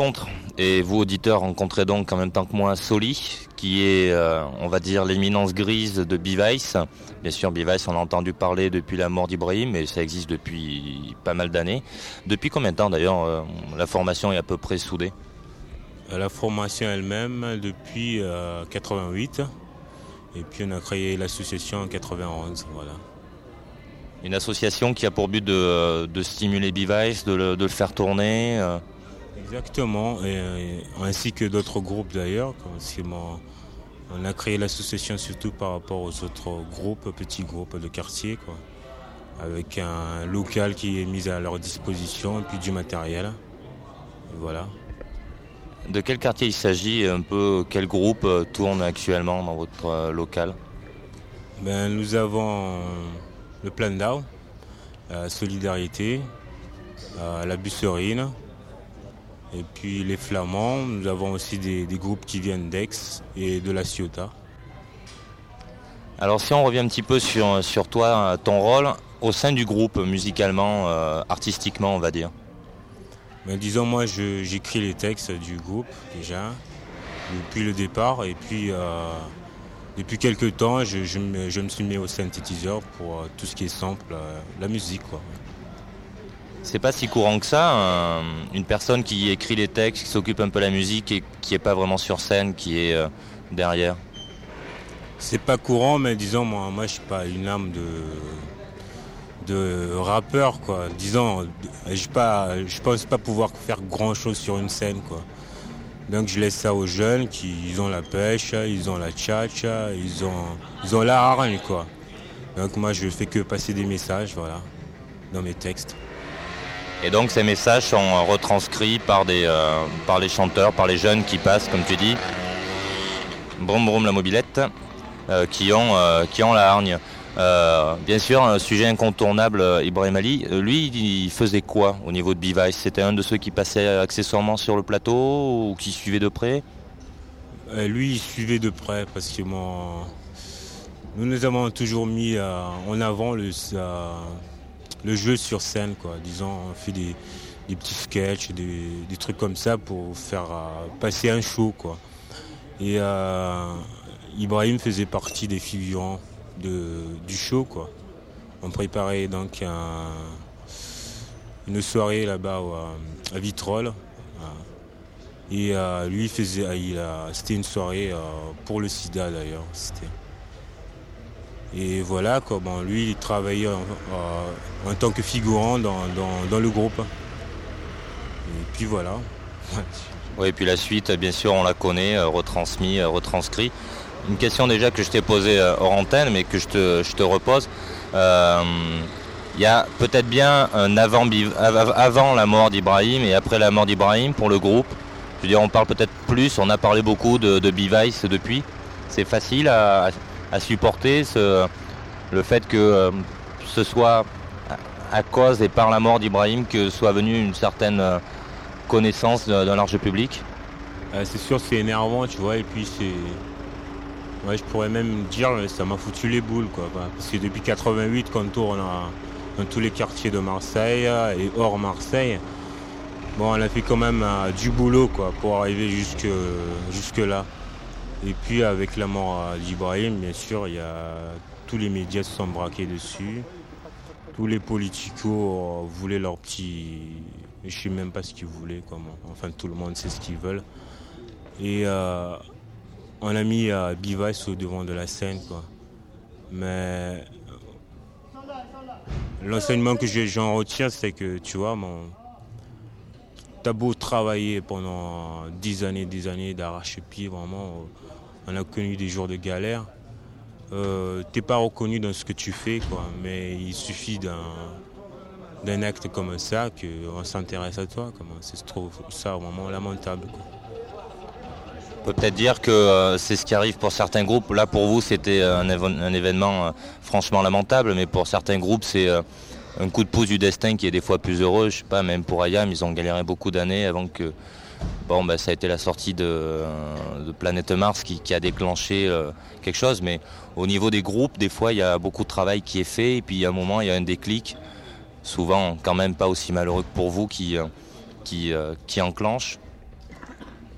rencontre, et vous auditeurs rencontrez donc en même temps que moi Soli, qui est, on va dire, l'éminence grise de Bevice. Bien sûr, Bevice, on a entendu parler depuis la mort d'Ibrahim, et ça existe depuis pas mal d'années. Depuis combien de temps d'ailleurs la formation est à peu près soudée? La formation elle-même depuis 88, et puis on a créé l'association en 91, voilà. Une association qui a pour but de stimuler Bevice, de le faire tourner. Exactement, ainsi que d'autres groupes d'ailleurs. Parce on a créé l'association surtout par rapport aux autres groupes, petits groupes de quartier, quoi, avec un local qui est mis à leur disposition et puis du matériel. Et voilà. De quel quartier il s'agit? Un peu quel groupe tourne actuellement dans votre local? Nous avons le Plan la Solidarité, la Busserine, et puis les Flamands. Nous avons aussi des groupes qui viennent d'Aix et de la Ciotat. Alors si on revient un petit peu sur toi, ton rôle au sein du groupe, musicalement, artistiquement on va dire. Disons, moi j'écris les textes du groupe déjà, depuis le départ, et puis depuis quelques temps je me suis mis au synthétiseur pour tout ce qui est sample, la musique, quoi. C'est pas si courant que ça, une personne qui écrit les textes, qui s'occupe un peu de la musique et qui est pas vraiment sur scène, qui est derrière. C'est pas courant, mais disons, moi je suis pas une âme de rappeur, quoi. Disons, je pense pas pouvoir faire grand chose sur une scène, quoi. Donc je laisse ça aux jeunes ils ont la pêche, ils ont la tchatcha, ils ont la hargne, quoi. Donc moi je fais que passer des messages, voilà, dans mes textes. Et donc ces messages sont retranscrits par les chanteurs, par les jeunes qui passent, comme tu dis, brum brum la mobilette, qui ont la hargne. Bien sûr, un sujet incontournable, Ibrahim Ali. Lui, il faisait quoi au niveau de Bevice? C'était un de ceux qui passait accessoirement sur le plateau ou qui suivait de près? Lui, il suivait de près parce que nous avons toujours mis en avant le jeu sur scène, quoi. Disons, on fait des petits sketchs, des trucs comme ça pour faire passer un show, quoi. Et Ibrahim faisait partie des figurants du show, quoi. On préparait donc une soirée là-bas à Vitrolles. Et lui c'était une soirée pour le sida d'ailleurs. Et voilà, quoi. Lui il travaillait en tant que figurant dans le groupe. Et puis voilà. Oui, et puis la suite, bien sûr, on la connaît, retranscrit. Une question déjà que je t'ai posée hors antenne, mais que je te repose. Il y a peut-être bien un avant la mort d'Ibrahim et après la mort d'Ibrahim pour le groupe. Je veux dire, on parle peut-être plus, on a parlé beaucoup de Bevice depuis. C'est facile à supporter le fait que ce soit à cause et par la mort d'Ibrahim que soit venue une certaine connaissance d'un large public. C'est sûr, c'est énervant, tu vois, et puis je pourrais même dire ça m'a foutu les boules, quoi. Parce que depuis 88 qu'on tourne dans tous les quartiers de Marseille et hors Marseille, on a fait quand même du boulot, quoi, pour arriver jusque là. Et puis avec la mort d'Ibrahim, bien sûr, tous les médias se sont braqués dessus. Tous les politicos voulaient leur petit... Je sais même pas ce qu'ils voulaient, quoi. Enfin, tout le monde sait ce qu'ils veulent. Et on a mis Bevice au devant de la scène, quoi. Mais l'enseignement que j'en retiens, c'est que, tu vois, t'as beau travailler pendant 10 années d'arrache-pied, vraiment, on a connu des jours de galère. T'es pas reconnu dans ce que tu fais, quoi. Mais il suffit d'un acte comme ça qu'on s'intéresse à toi. Je trouve ça vraiment lamentable, quoi. On peut peut-être dire que c'est ce qui arrive pour certains groupes. Là, pour vous, c'était un événement franchement lamentable, mais pour certains groupes, c'est un coup de pouce du destin qui est des fois plus heureux. Je sais pas, même pour IAM, ils ont galéré beaucoup d'années avant que... ça a été la sortie de Planète Mars qui a déclenché quelque chose. Mais au niveau des groupes, des fois, il y a beaucoup de travail qui est fait. Et puis, à un moment, il y a un déclic. Souvent, quand même pas aussi malheureux que pour vous, qui enclenche.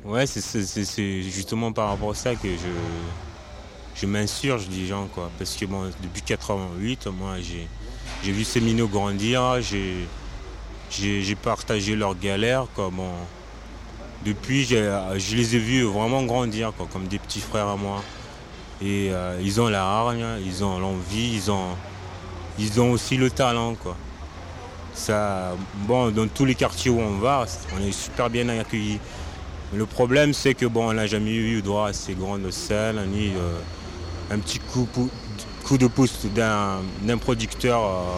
Ouais, c'est justement par rapport à ça que je m'insurge des gens, quoi. Parce que bon, depuis 88, moi j'ai vu ces minots grandir, j'ai partagé leurs galères, quoi. Bon, depuis, je les ai vus vraiment grandir, quoi, comme des petits frères à moi. Et ils ont la hargne, ils ont l'envie, ils ont aussi le talent, quoi. Ça, bon, dans tous les quartiers où on va, on est super bien accueillis. Mais le problème, c'est que bon, on n'a jamais eu droit à ces grandes scènes, ni un petit coup de pouce d'un producteur,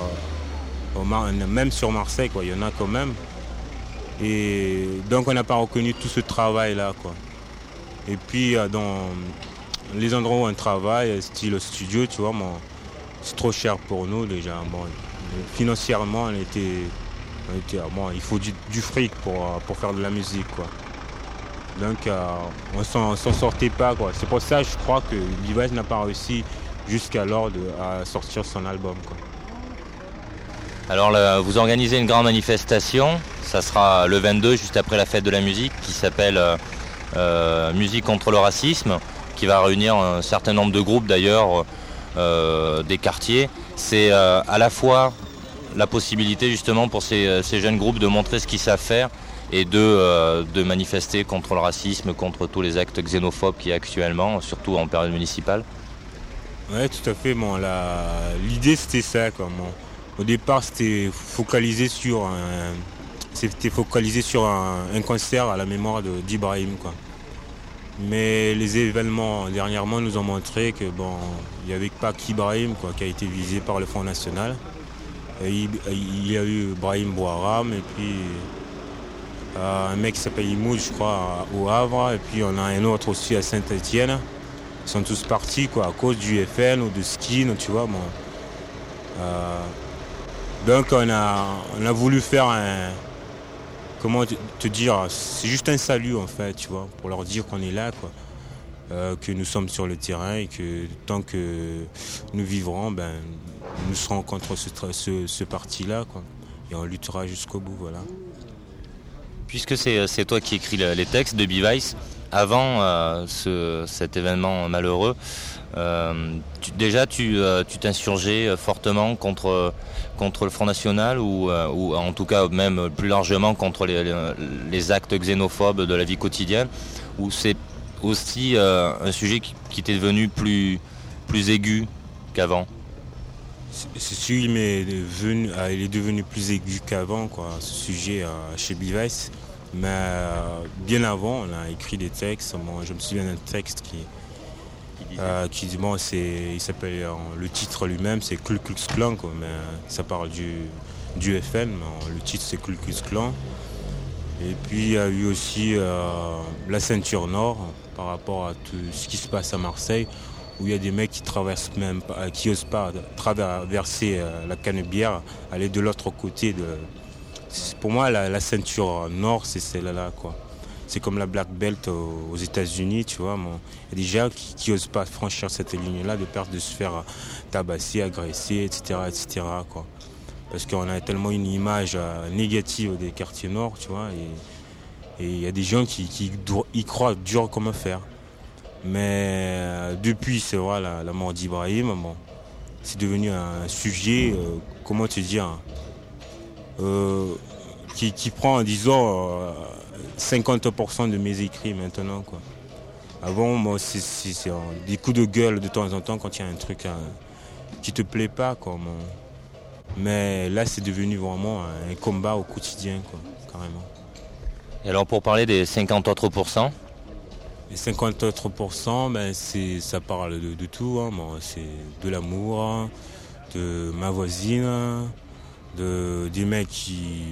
même sur Marseille, quoi. Il y en a quand même. Et donc on n'a pas reconnu tout ce travail-là, quoi. Et puis dans les endroits où on travaille, style studio, tu vois, bon, c'est trop cher pour nous déjà. Bon, financièrement, bon, il faut du fric pour faire de la musique, quoi. Donc on s'en sortait pas, quoi. C'est pour ça que je crois que Levi's n'a pas réussi jusqu'alors à sortir son album, quoi. Alors là, vous organisez une grande manifestation, ça sera le 22, juste après la fête de la musique, qui s'appelle Musique contre le racisme, qui va réunir un certain nombre de groupes d'ailleurs des quartiers. C'est à la fois la possibilité justement pour ces jeunes groupes de montrer ce qu'ils savent faire et de manifester contre le racisme, contre tous les actes xénophobes qu'il y a actuellement, surtout en période municipale. Ouais, tout à fait. Bon, l'idée c'était ça, quoi. Bon, au départ, c'était focalisé sur un concert à la mémoire d'Ibrahim, quoi. Mais les événements dernièrement nous ont montré que bon, il n'y avait pas qu'Ibrahim, quoi, qui a été visé par le Front National. Et il y a eu Brahim Bouharam et puis un mec qui s'appelle Imoud, je crois, au Havre, et puis on a un autre aussi à Saint-Étienne. Ils sont tous partis, quoi, à cause du FN ou de Skin, tu vois. Bon. Donc on a voulu faire comment te dire, c'est juste un salut en fait, tu vois, pour leur dire qu'on est là, quoi. Que nous sommes sur le terrain et que tant que nous vivrons, ben, nous serons contre ce parti-là, quoi. Et on luttera jusqu'au bout, voilà. Puisque c'est toi qui écris les textes de Bevice, avant cet événement malheureux, tu t'insurgeais fortement contre le Front National ou en tout cas même plus largement contre les actes xénophobes de la vie quotidienne, ou c'est aussi un sujet qui était devenu plus aigu qu'avant? Il est devenu plus aigu qu'avant, quoi, ce sujet chez Bevice. Mais bien avant, on a écrit des textes. Bon, je me souviens d'un texte qui dit, bon, il s'appelle, le titre lui-même, c'est Ku Klux Klan, quoi, mais ça parle du FN, mais le titre c'est Ku Klux Klan. Et puis il y a eu aussi la ceinture nord par rapport à tout ce qui se passe à Marseille, où il y a des mecs qui osent pas traverser la Canebière, aller de l'autre côté Pour moi, la ceinture nord, c'est celle-là, quoi. C'est comme la Black Belt aux États-Unis, tu vois. Bon, il y a des gens qui n'osent pas franchir cette ligne-là, de peur de se faire tabasser, agresser, etc., etc., quoi. Parce qu'on a tellement une image négative des quartiers nord, tu vois. Et il y a des gens qui y croient dur comme fer. Mais depuis, c'est vrai, la mort d'Ibrahim, bon, c'est devenu un sujet, comment te dire, qui prend, disons, 50% de mes écrits maintenant, quoi. Avant, moi, c'est des coups de gueule de temps en temps quand il y a un truc qui te plaît pas, quoi. Mais là, c'est devenu vraiment un combat au quotidien, quoi, carrément. Et alors, pour parler des 50 autres %? Les 50 autres %, ben, ça parle de tout, hein. Bon, c'est de l'amour, hein, de ma voisine, des mecs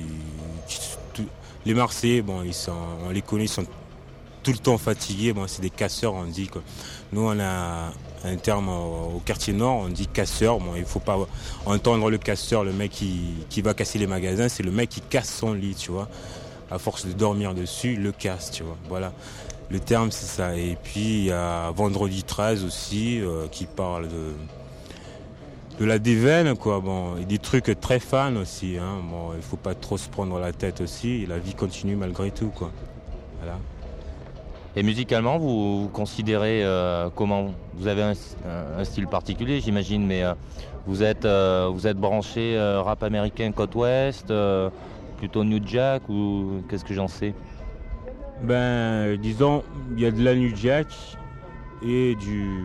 les Marseillais, bon, on les connaît, ils sont tout le temps fatigués. Bon, c'est des casseurs, on dit, quoi. Nous, on a un terme au quartier nord, on dit casseur. Bon, il ne faut pas entendre le casseur, le mec qui va casser les magasins, c'est le mec qui casse son lit, tu vois. À force de dormir dessus, il le casse, tu vois. Voilà. Le terme, c'est ça. Et puis, il y a Vendredi 13 aussi, qui parle de la déveine, quoi. Bon, et des trucs très fans aussi, hein. Bon, il faut pas trop se prendre la tête aussi. Et la vie continue malgré tout, quoi. Voilà. Et musicalement, vous considérez comment? Vous avez un style particulier, j'imagine, mais vous êtes branché rap américain côte ouest, plutôt New Jack ou qu'est-ce que j'en sais? Ben, disons, il y a de la New Jack et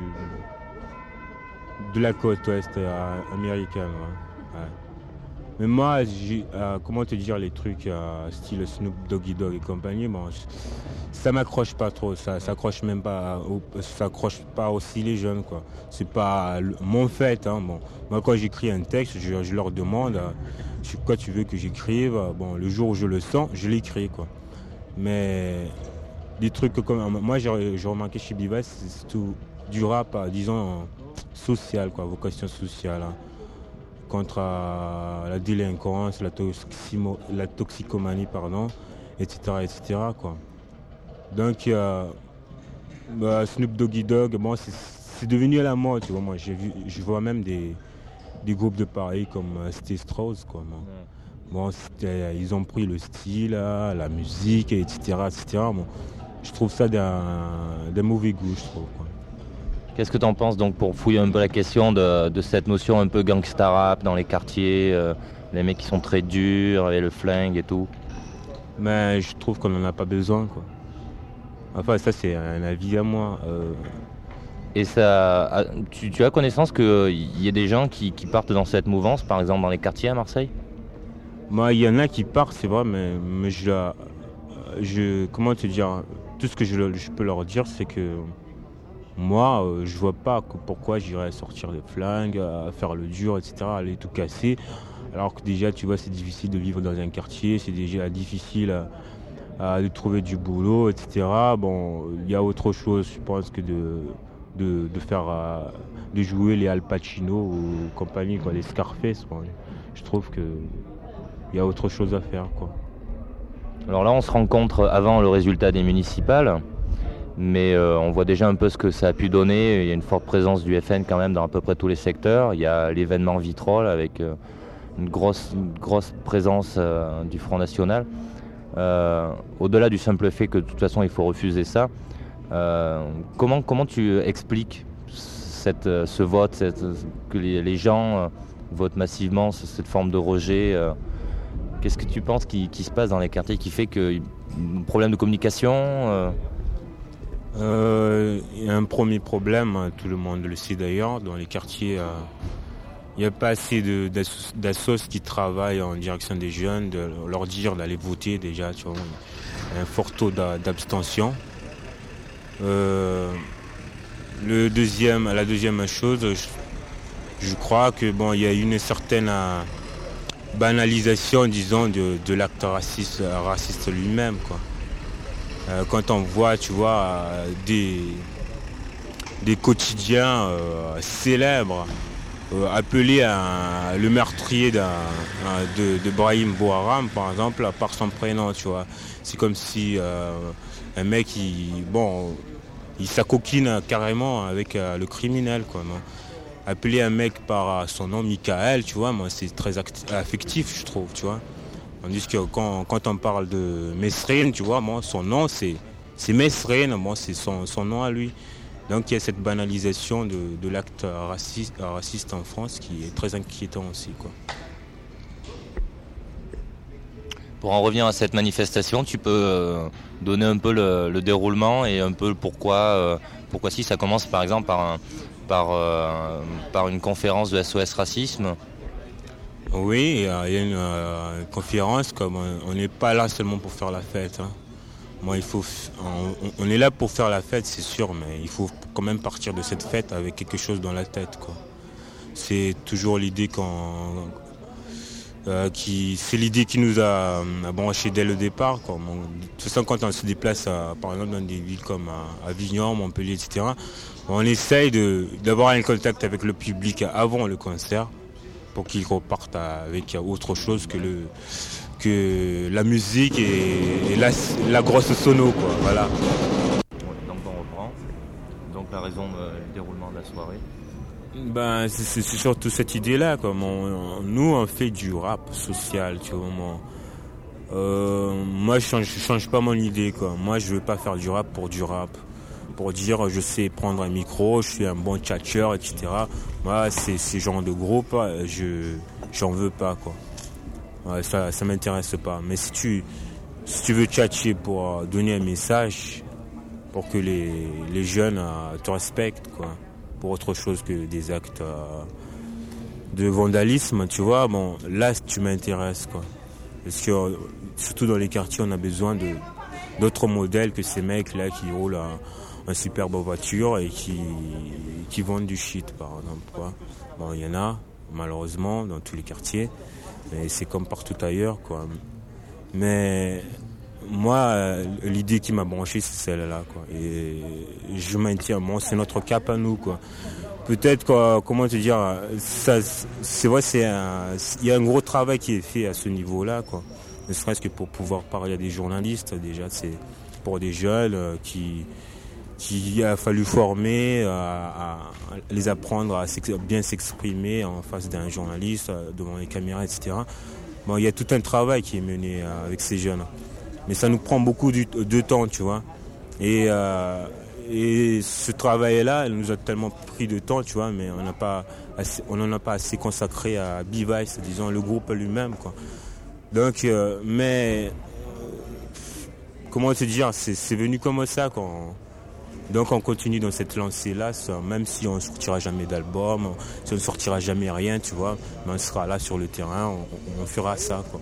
de la côte ouest américaine. Ouais. Ouais. Mais moi, comment te dire les trucs style Snoop Doggy Dogg et compagnie, bon, ça m'accroche pas trop, ça s'accroche même pas, ça accroche pas aussi les jeunes, quoi. C'est pas mon fait, hein, bon. Moi, quand j'écris un texte, je leur demande, quoi tu veux que j'écrive, bon, le jour où je le sens, je l'écris, quoi. Mais des trucs comme moi, j'ai remarqué chez Bivas, c'est tout du rap, disons, social, quoi, vocation sociale, hein, contre la délinquance, la toxicomanie, pardon, etc., etc., quoi. Donc, Snoop Doggy Dogg, bon, c'est devenu à la mode, tu vois. Moi, je vois même des groupes de pareil comme Stay Strauss, quoi. Bon, ils ont pris le style, la musique, etc., etc. Bon, je trouve ça d'un mauvais goût, je trouve, quoi. Qu'est-ce que tu en penses donc pour fouiller un peu la question de cette notion un peu gangsta rap dans les quartiers, les mecs qui sont très durs et le flingue et tout? Mais je trouve qu'on n'en a pas besoin, quoi. Enfin, ça, c'est un avis à moi. Et ça, tu as connaissance qu'il y a des gens qui partent dans cette mouvance, par exemple dans les quartiers à Marseille? Moi, il y en a qui partent, c'est vrai, mais comment te dire, tout ce que je peux leur dire, c'est que moi, je vois pas pourquoi j'irais sortir des flingues, faire le dur, etc., aller tout casser. Alors que déjà, tu vois, c'est difficile de vivre dans un quartier, c'est déjà difficile de trouver du boulot, etc. Bon, il y a autre chose, je pense, que de faire, de jouer les Al Pacino ou compagnie, quoi, les Scarface. Quoi. Je trouve que il y a autre chose à faire, quoi. Alors là, on se rencontre avant le résultat des municipales, mais on voit déjà un peu ce que ça a pu donner. Il y a une forte présence du FN quand même dans à peu près tous les secteurs. Il y a l'événement Vitrolles avec une grosse présence du Front National. Au-delà du simple fait que de toute façon il faut refuser ça, comment tu expliques ce vote, que les gens votent massivement, cette forme de rejet? Qu'est-ce que tu penses qui se passe dans les quartiers qui fait qu'il y a un problème de communication? Il y a un premier problème, tout le monde le sait d'ailleurs, dans les quartiers, il n'y a pas assez d'assos qui travaillent en direction des jeunes, de leur dire d'aller voter déjà, tu vois, un fort taux d'abstention. La deuxième chose, je crois que bon, il y a une certaine banalisation, disons, de l'acte raciste lui-même, quoi. Quand on voit, tu vois, des quotidiens célèbres appeler le meurtrier de Brahim Bouharam, par exemple, par son prénom, tu vois. C'est comme si un mec, il s'acoquine carrément avec le criminel, quoi. Non. Appeler un mec par son nom, Michael, tu vois, moi, c'est très affectif, je trouve, tu vois. Tandis que quand on parle de Mesrine, tu vois, moi, son nom, c'est Mesrine, moi, c'est son nom à lui. Donc il y a cette banalisation de l'acte raciste en France qui est très inquiétant aussi, quoi. Pour en revenir à cette manifestation, tu peux donner un peu le déroulement et un peu pourquoi si ça commence par exemple par une conférence de SOS Racisme. Oui, il y a une conférence, comme on n'est pas là seulement pour faire la fête, hein. Moi, on est là pour faire la fête, c'est sûr, mais il faut quand même partir de cette fête avec quelque chose dans la tête, quoi. C'est toujours l'idée c'est l'idée qui nous a branchés dès le départ, quoi. Bon, de toute façon, quand on se déplace, par exemple, dans des villes comme Avignon, Montpellier, etc., on essaye d'avoir un contact avec le public avant le concert pour qu'ils repartent avec autre chose que la musique et la grosse sono, quoi, voilà. Donc on reprend. Donc la raison du déroulement de la soirée. Ben c'est surtout cette idée-là, quoi. Nous on fait du rap social, tu vois. Moi, je change pas mon idée, quoi. Moi, je veux pas faire du rap pour du rap. Pour dire, je sais prendre un micro, je suis un bon tchatcheur, etc. Moi, ces genres de groupe, j'en veux pas, quoi. Ouais, ça m'intéresse pas. Mais si tu veux tchatcher pour donner un message, pour que les jeunes te respectent, quoi, pour autre chose que des actes de vandalisme, tu vois, bon, là, tu m'intéresses, quoi. Parce que, surtout dans les quartiers, on a besoin d'autres modèles que ces mecs-là qui roulent en superbe voiture et qui vendent du shit, par exemple, quoi. Bon, il y en a, malheureusement, dans tous les quartiers, mais c'est comme partout ailleurs, quoi. Mais moi, l'idée qui m'a branché, c'est celle-là, quoi. Et je maintiens, bon, c'est notre cap à nous, quoi. Peut-être, quoi, comment te dire, c'est vrai, il y a un gros travail qui est fait à ce niveau-là, quoi. Ne serait-ce que pour pouvoir parler à des journalistes, déjà, c'est pour des jeunes qui a fallu former, à les apprendre à bien s'exprimer en face d'un journaliste, devant les caméras, etc. Bon, il y a tout un travail qui est mené avec ces jeunes. Mais ça nous prend beaucoup de temps, tu vois. Et ce travail-là, il nous a tellement pris de temps, tu vois, mais on n'en a pas assez consacré à B-Vice, disons, le groupe lui-même, quoi. Donc, comment te dire, c'est venu comme ça, quoi. Donc on continue dans cette lancée-là, même si on ne sortira jamais d'album, si on ne sortira jamais rien, tu vois, mais on sera là sur le terrain, on fera ça, quoi.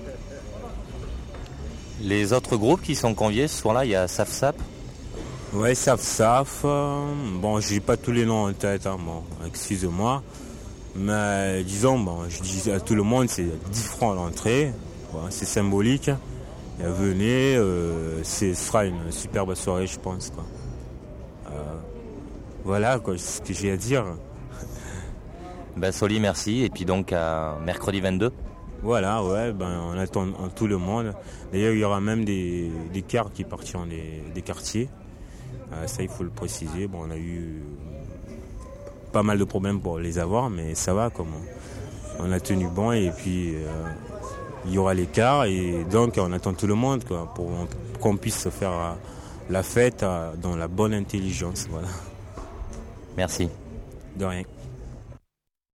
Les autres groupes qui sont conviés ce soir-là, il y a Saf Sap. Ouais, Saf Saf, bon, j'ai pas tous les noms en tête, hein, bon, excuse-moi, mais disons, bon, je dis à tout le monde, c'est 10 francs l'entrée, voilà, c'est symbolique, et venez, ce sera une superbe soirée, je pense, quoi. Voilà, quoi, ce que j'ai à dire. Ben Soli, merci. Et puis donc à mercredi 22. Voilà, ouais, on attend tout le monde. D'ailleurs, il y aura même des cars qui partiront des quartiers. Ça, il faut le préciser. Bon, on a eu pas mal de problèmes pour les avoir, mais ça va, comment. On a tenu bon et puis il y aura les cars et donc on attend tout le monde, quoi, pour qu'on puisse faire la fête dans la bonne intelligence, voilà. Merci. De rien.